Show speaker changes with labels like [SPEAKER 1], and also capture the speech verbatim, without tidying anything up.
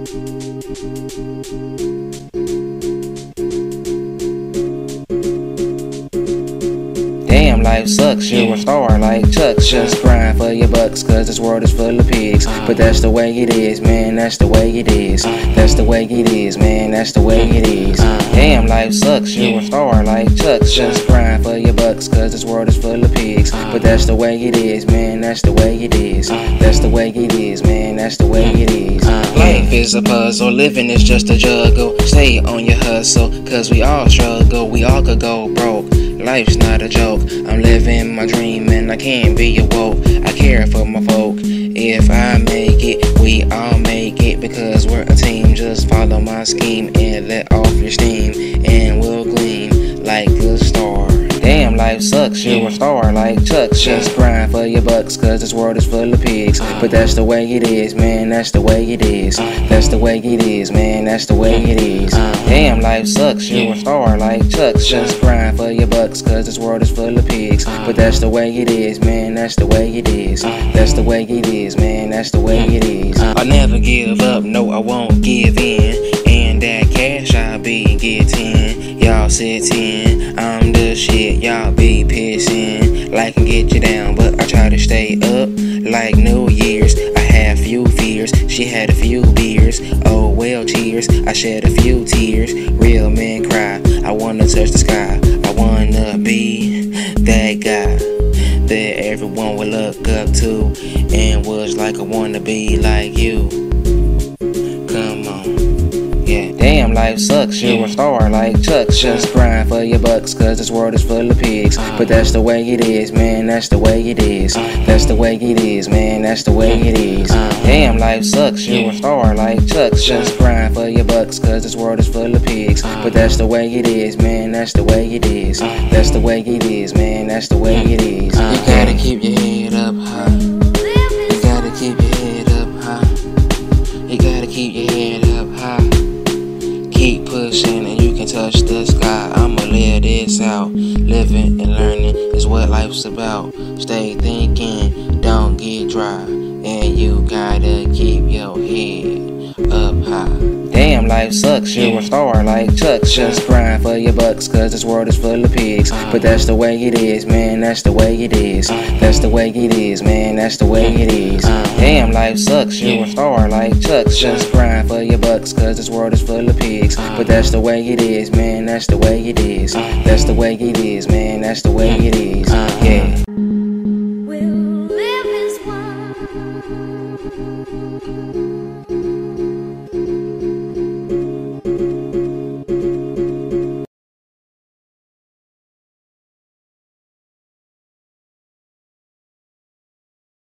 [SPEAKER 1] Damn, life sucks, you a star like Chuck. Just grind for your bucks, cause this world is full of pigs. But that's the way it is, man, that's the way it is. That's the way it is, man, that's the way it is. Damn, life sucks, you a star like Chuck. Just grind for your bucks, cause this world is full of pigs. But that's the way it is, man, that's the way it is. That's the way it is, man, that's the way it is. Life is a puzzle, living is just a juggle. Stay on your hustle, cause we all struggle, we all could go broke. Life's not a joke, I'm living my dream and I can't be awoke. I care for my folk, if I make it, we all make it. Because we're a team, just follow my scheme and let off your steam, and we'll gleam like a star. Damn, life sucks, you a star like Chuck. Just grind for your bucks, cause this world is full of pigs. But that's the way it is, man, that's the way it is. That's the way it is, man, that's the way it is. Damn, life sucks, you a star like Chuck. Just grind for your bucks, cause this world is full of pigs. But that's the way it is, man, that's the way it is. That's the way it is, man, that's the way it is. I'll never give up, no, I won't give in. And that cash I'll be getting, y'all sitting, I'm the shit, y'all be pissing. Like and get you down, but I try to stay up like New Year's. I had few fears, she had a few beers. Oh well, cheers, I shed a few tears. Real men cry, I wanna touch the sky. I wanna be that guy that everyone would look up to, and was like I wanna be like you. Come on, yeah. Damn, life sucks, you a star like Chuck. Just grind for your bucks, cause this world is full of pigs. But that's the way it is, man, that's the way it is. That's the way it is, man, that's the way it is. Damn, life sucks, you a star like Chuck. Just grind for your bucks, cause this world is full of pigs. But that's the way it is, man, that's the way it is. That's the way it is, man, that's the way it is. You gotta keep your head up high. You gotta keep your head up high. You gotta keep your head up high. Keep pushing and you can touch the sky. I'ma live this out. Living and learning is what life's about. Stay thinking, don't get dry. And you gotta keep your head up high. Damn, life sucks, you a star like Chuck. Just grind for your bucks, cause this world is full of pigs. But that's the way it is, man, that's the way it is. That's the way it is, man, that's the way it is. Damn, life sucks, you a star like Chuck. Just grind for your bucks, cause this world is full of pigs. But that's the way it is, man, that's the way it is. That's the way it is, man, that's the way it is. Yeah.
[SPEAKER 2] We'll live as one.